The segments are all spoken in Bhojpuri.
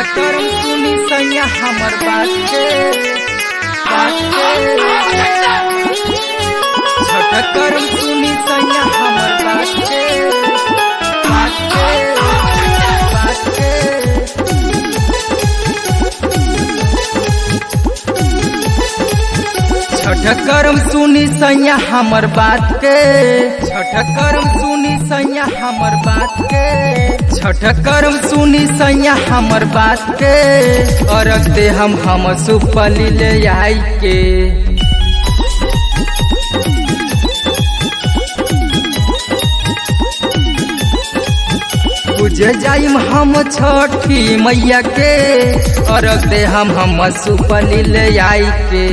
करम सुनी सैया हमर बात के छठ करम सुनी सैया हमर बात के छठ करम सुनी सैया हमर बात के छठ करम सुनी सैया हमर बात के छठ करम सुनी सैया हमर बात के अरग दे हम सुपली ले आई के पूजे जाइम हम छठी मैया के अरग दे हम सुपली ले आई के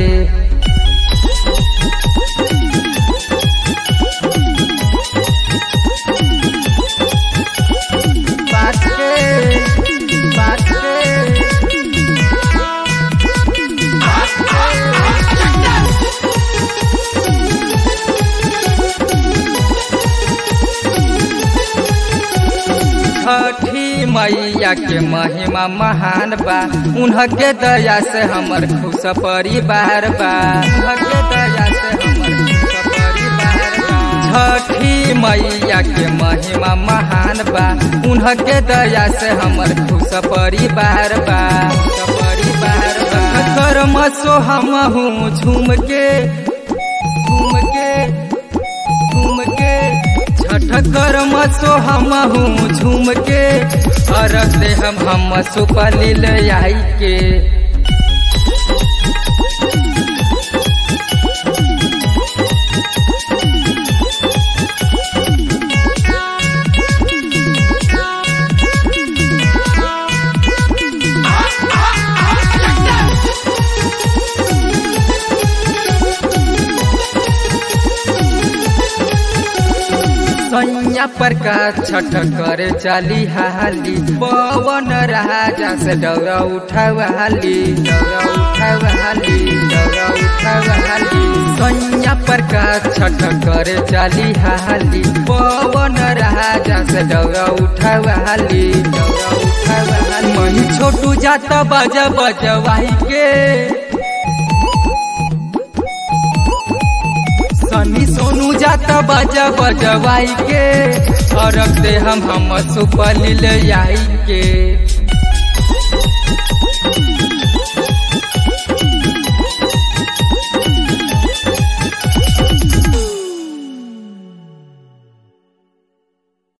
छठी मैया के महिमा महान बा उनके दया से हमर खुश परिवार बा उनके दया से हमर खुश परिवार बा छठी मैया के महिमा महान बा उनके दया से हमर खुश परिवार बा कर्म सो हम झूम के छठ करम सो हम झूम के अरग दे हम सुपली ले आई के सैया प्रकाश छठ करे चली हाली पवन राजा से डौरा उठावाली सैया प्रकाश छठ करे चली हाली पवन राजा से डौरा उठावाली मही छोटू जाता बजा बजवाई के सनी सोनू जाता बजा बजवाई के अरग दे हम सुपली ले आई के